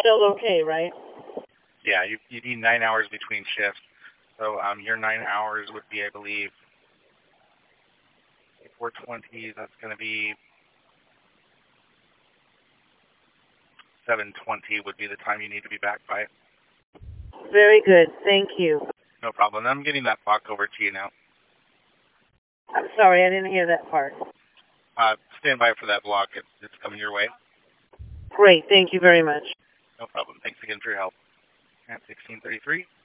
still okay, right? Yeah, you need 9 hours between shifts. So your 9 hours would be, I believe, 4:20. That's going to be 7:20 would be the time you need to be back by. Very good. Thank you. No problem. I'm getting that block over to you now. I'm sorry, I didn't hear that part. Stand by for that block. It's coming your way. Great. Thank you very much. No problem. Thanks again for your help. At 1633.